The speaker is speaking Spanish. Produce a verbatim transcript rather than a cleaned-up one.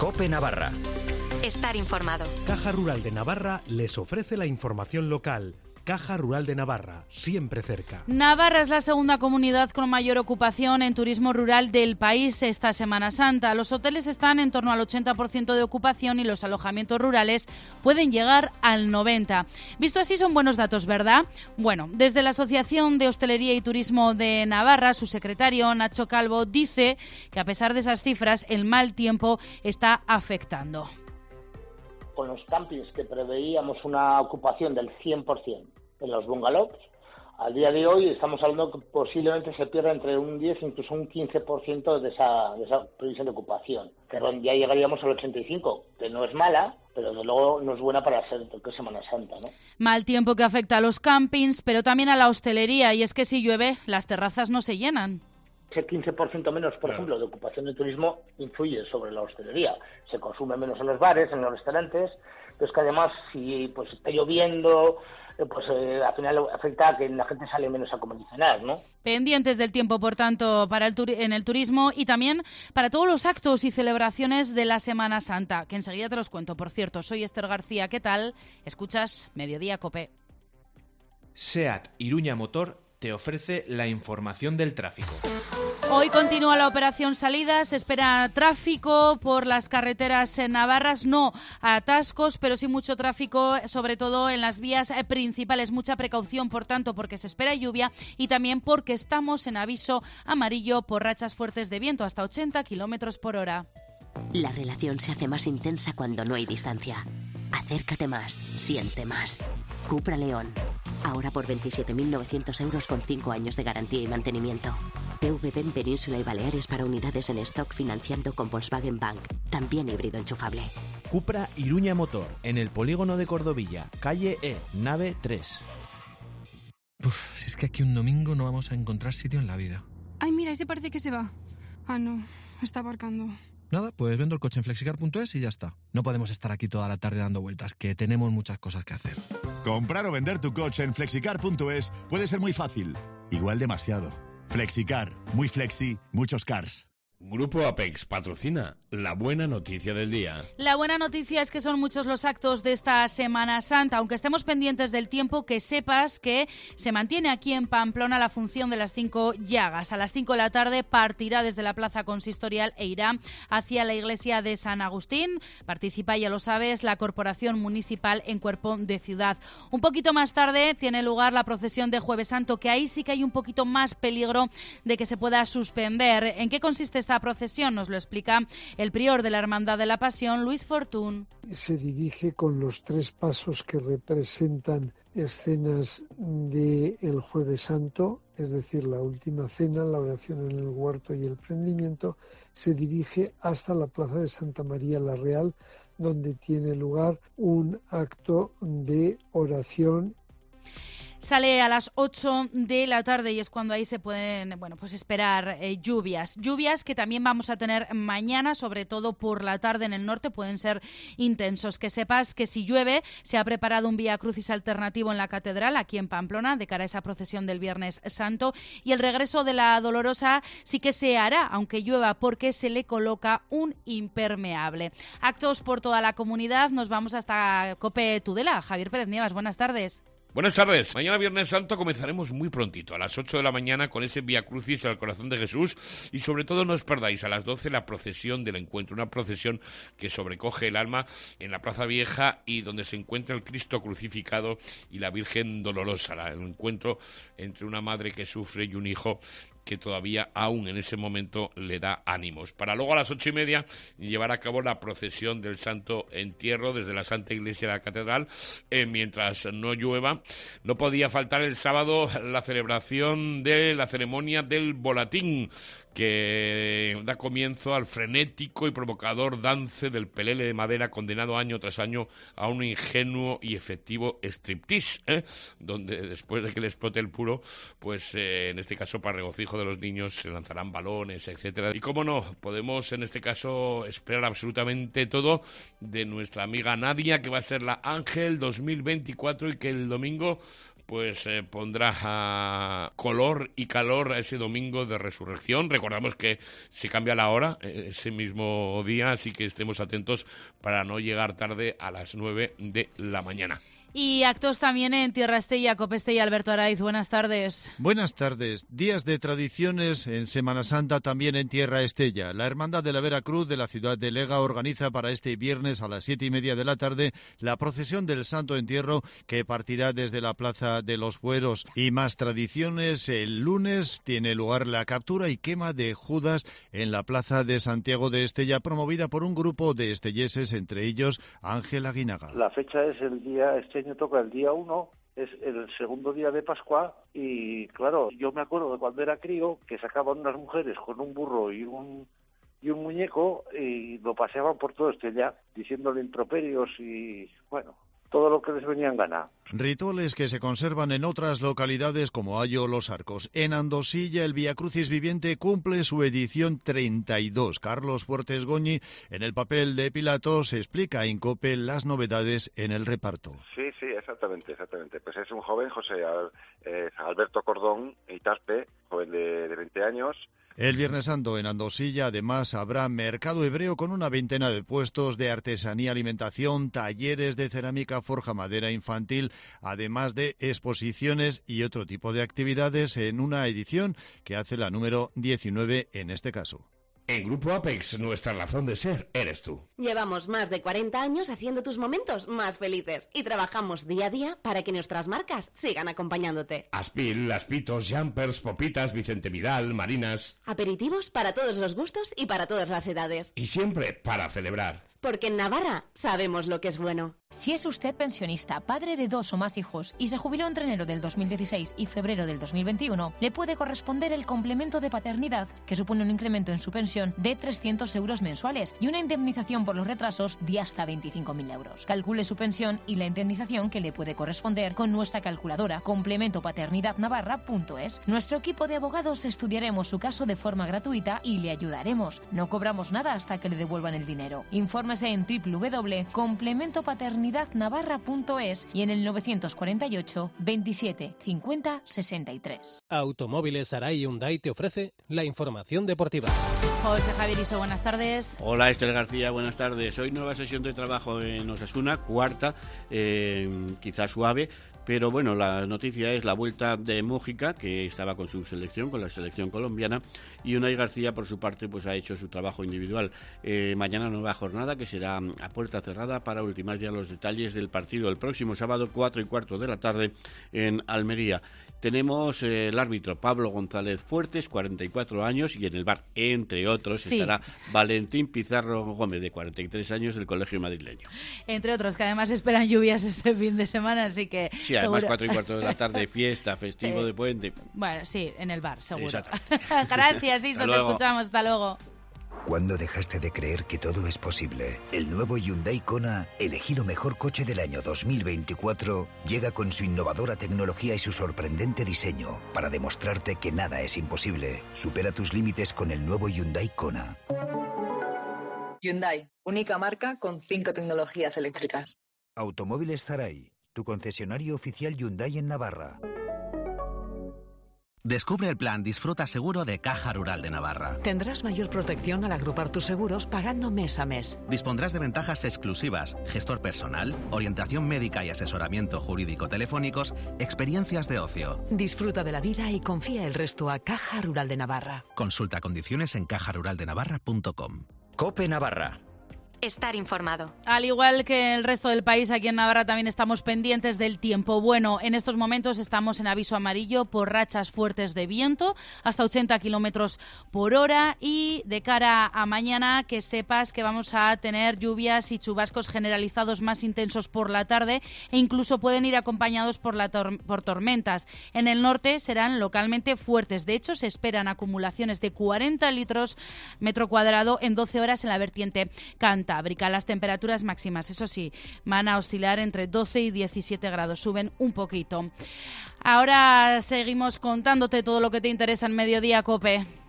COPE Navarra. Estar informado. Caja Rural de Navarra les ofrece la información local. Caja Rural de Navarra, siempre cerca. Navarra es la segunda comunidad con mayor ocupación en turismo rural del país esta Semana Santa. Los hoteles están en torno al ochenta por ciento de ocupación y los alojamientos rurales pueden llegar al noventa por ciento. Visto así, son buenos datos, ¿verdad? Bueno, desde la Asociación de Hostelería y Turismo de Navarra, su secretario, Nacho Calvo, dice que a pesar de esas cifras, el mal tiempo está afectando. Con los campings que preveíamos una ocupación del cien por ciento en los bungalows, al día de hoy estamos hablando que posiblemente se pierda entre un diez, incluso un quince por ciento de esa, de esa previsión de ocupación, que ya llegaríamos al ochenta y cinco por ciento, que no es mala, pero desde luego no es buena para ser que es Semana Santa, ¿no? Mal tiempo que afecta a los campings, pero también a la hostelería, y es que si llueve, las terrazas no se llenan. Ese quince por ciento menos, por ejemplo, de ocupación de turismo influye sobre la hostelería. Se consume menos en los bares, en los restaurantes, pero es que además si pues está lloviendo, pues eh, al final afecta a que la gente sale menos a comer y cenar, ¿no? Pendientes del tiempo, por tanto, para el turi- en el turismo y también para todos los actos y celebraciones de la Semana Santa, que enseguida te los cuento. Por cierto, soy Esther García, ¿qué tal? Escuchas Mediodía COPE. SEAT Iruña Motor te ofrece la información del tráfico. Hoy continúa la operación salida, se espera tráfico por las carreteras navarras, no atascos, pero sí mucho tráfico, sobre todo en las vías principales. Mucha precaución, por tanto, porque se espera lluvia y también porque estamos en aviso amarillo por rachas fuertes de viento, hasta ochenta kilómetros por hora. La relación se hace más intensa cuando no hay distancia. Acércate más, siente más. Cupra León. Ahora por veintisiete mil novecientos euros con cinco años de garantía y mantenimiento. P V P en Península y Baleares para unidades en stock financiando con Volkswagen Bank. También híbrido enchufable. Cupra Iruña Motor, en el polígono de Cordovilla, calle E, nave tres. Uf, si es que aquí un domingo no vamos a encontrar sitio en la vida. Ay, mira, ese parece que se va. Ah, no, está aparcando. Nada, pues vendo el coche en flexicar punto es y ya está. No podemos estar aquí toda la tarde dando vueltas, que tenemos muchas cosas que hacer. Comprar o vender tu coche en flexicar punto es puede ser muy fácil, igual demasiado. Flexicar, muy flexi, muchos cars. Grupo Apex patrocina la buena noticia del día. La buena noticia es que son muchos los actos de esta Semana Santa. Aunque estemos pendientes del tiempo, que sepas que se mantiene aquí en Pamplona la función de las cinco llagas. A las cinco de la tarde partirá desde la plaza consistorial e irá hacia la iglesia de San Agustín. Participa, ya lo sabes, la Corporación Municipal en Cuerpo de Ciudad. Un poquito más tarde tiene lugar la procesión de Jueves Santo, que ahí sí que hay un poquito más peligro de que se pueda suspender. ¿En qué consiste esta procesión? Nos lo explica el prior de la Hermandad de la Pasión, Luis Fortún. Se dirige con los tres pasos que representan escenas del Jueves Santo, es decir, la última cena, la oración en el huerto y el prendimiento. Se dirige hasta la plaza de Santa María la Real, donde tiene lugar un acto de oración. Sale a las ocho de la tarde y es cuando ahí se pueden, bueno, pues esperar eh, lluvias. Lluvias que también vamos a tener mañana, sobre todo por la tarde en el norte, pueden ser intensos. Que sepas que si llueve, se ha preparado un Vía Crucis alternativo en la Catedral, aquí en Pamplona, de cara a esa procesión del Viernes Santo. Y el regreso de la Dolorosa sí que se hará, aunque llueva, porque se le coloca un impermeable. Actos por toda la comunidad. Nos vamos hasta COPE Tudela. Javier Pérez Nievas, buenas tardes. Buenas tardes. Mañana Viernes Santo comenzaremos muy prontito, a las ocho de la mañana, con ese Vía Crucis al Corazón de Jesús. Y sobre todo no os perdáis a las doce la procesión del encuentro, una procesión que sobrecoge el alma en la Plaza Vieja y donde se encuentra el Cristo crucificado y la Virgen Dolorosa. El encuentro entre una madre que sufre y un hijo que todavía aún en ese momento le da ánimos. Para luego a las ocho y media llevar a cabo la procesión del Santo Entierro desde la Santa Iglesia de la Catedral, eh, mientras no llueva. No podía faltar el sábado la celebración de la ceremonia del volatín, que da comienzo al frenético y provocador dance del pelele de madera condenado año tras año a un ingenuo y efectivo striptease, ¿eh? Donde después de que le explote el puro, pues eh, en este caso para regocijo de los niños se lanzarán balones, etcétera. Y cómo no, podemos en este caso esperar absolutamente todo de nuestra amiga Nadia, que va a ser la Ángel dos mil veinticuatro y que el domingo pues eh, pondrá a color y calor a ese domingo de resurrección. Recordemos recordamos que se cambia la hora eh, ese mismo día, así que estemos atentos para no llegar tarde a las nueve de la mañana. Y actos también en Tierra Estella, Copestella, Alberto Araiz, buenas tardes. Buenas tardes. Días de tradiciones en Semana Santa también en Tierra Estella. La Hermandad de la Veracruz de la ciudad de Lega organiza para este viernes a las siete y media de la tarde la procesión del Santo Entierro que partirá desde la Plaza de los Fueros. Y más tradiciones, el lunes tiene lugar la captura y quema de Judas en la Plaza de Santiago de Estella, promovida por un grupo de estelleses, entre ellos Ángel Aguinaga. La fecha es el día este año toca el día uno, es el segundo día de Pascua y claro, yo me acuerdo de cuando era crío que sacaban unas mujeres con un burro y un y un muñeco y lo paseaban por todo Estella diciéndole improperios y bueno, todo lo que les venía en gana. Rituales que se conservan en otras localidades como Ayo o Los Arcos. En Andosilla, el Vía Crucis Viviente cumple su edición treinta y dos. Carlos Fuertes Goñi, en el papel de Pilato, se explica en COPE las novedades en el reparto. Sí, sí, exactamente, exactamente. Pues es un joven, José eh, Alberto Cordón Itaspe, joven de, de veinte años. El Viernes Santo en Andosilla además habrá mercado hebreo con una veintena de puestos de artesanía, alimentación, talleres de cerámica, forja, madera infantil, además de exposiciones y otro tipo de actividades en una edición que hace la número diecinueve en este caso. En Grupo Apex, nuestra razón de ser eres tú. Llevamos más de cuarenta años haciendo tus momentos más felices y trabajamos día a día para que nuestras marcas sigan acompañándote. Aspil, Aspitos, Jumpers, Popitas, Vicente Vidal, Marinas. Aperitivos para todos los gustos y para todas las edades. Y siempre para celebrar. Porque en Navarra sabemos lo que es bueno. Si es usted pensionista, padre de dos o más hijos y se jubiló entre enero del dos mil dieciséis y febrero del dos mil veintiuno, le puede corresponder el complemento de paternidad, que supone un incremento en su pensión de trescientos euros mensuales y una indemnización por los retrasos de hasta veinticinco mil euros. Calcule su pensión y la indemnización que le puede corresponder con nuestra calculadora complemento paternidad navarra punto es. Nuestro equipo de abogados estudiaremos su caso de forma gratuita y le ayudaremos. No cobramos nada hasta que le devuelvan el dinero. Infórmese en doble u doble u doble u punto complemento paternidad navarra punto es y en el novecientos cuarenta y ocho, veintisiete, cincuenta, sesenta y tres. Automóviles Arai Hyundai te ofrece la información deportiva. José Javier Iso, buenas tardes. Hola, Esther García, buenas tardes. Hoy nueva sesión de trabajo en Osasuna, cuarta, eh, quizás suave. Pero bueno, la noticia es la vuelta de Mójica, que estaba con su selección, con la selección colombiana, y Unai García, por su parte, pues ha hecho su trabajo individual. Eh, mañana nueva jornada que será a puerta cerrada para ultimar ya los detalles del partido el próximo sábado, cuatro y cuarto de la tarde, en Almería. Tenemos eh, el árbitro Pablo González Fuertes, cuarenta y cuatro años, y en el V A R, entre otros, sí, estará Valentín Pizarro Gómez, de cuarenta y tres años, del Colegio Madrileño. Entre otros, que además esperan lluvias este fin de semana, así que... Sí, además seguro. cuatro y cuarto de la tarde, fiesta, festivo sí. de puente. Bueno, sí, en el V A R, seguro. Exacto. Gracias, Iso, te escuchamos, hasta luego. ¿Cuándo dejaste de creer que todo es posible? El nuevo Hyundai Kona, elegido mejor coche del año dos mil veinticuatro, llega con su innovadora tecnología y su sorprendente diseño para demostrarte que nada es imposible. Supera tus límites con el nuevo Hyundai Kona. Hyundai, única marca con cinco tecnologías eléctricas. Automóviles Zaray, tu concesionario oficial Hyundai en Navarra. Descubre el plan Disfruta Seguro de Caja Rural de Navarra. Tendrás mayor protección al agrupar tus seguros pagando mes a mes. Dispondrás de ventajas exclusivas, gestor personal, orientación médica y asesoramiento jurídico telefónicos, experiencias de ocio. Disfruta de la vida y confía el resto a Caja Rural de Navarra. Consulta condiciones en caja rural de navarra punto com. COPE Navarra. Estar informado. Al igual que el resto del país, aquí en Navarra también estamos pendientes del tiempo. Bueno, en estos momentos estamos en aviso amarillo por rachas fuertes de viento, hasta ochenta kilómetros por hora, y de cara a mañana que sepas que vamos a tener lluvias y chubascos generalizados más intensos por la tarde e incluso pueden ir acompañados por, la tor- por tormentas. En el norte serán localmente fuertes. De hecho, se esperan acumulaciones de cuarenta litros metro cuadrado en doce horas en la vertiente cantábrica. Las temperaturas máximas, eso sí, van a oscilar entre doce y diecisiete grados, suben un poquito. Ahora seguimos contándote todo lo que te interesa en Mediodía COPE.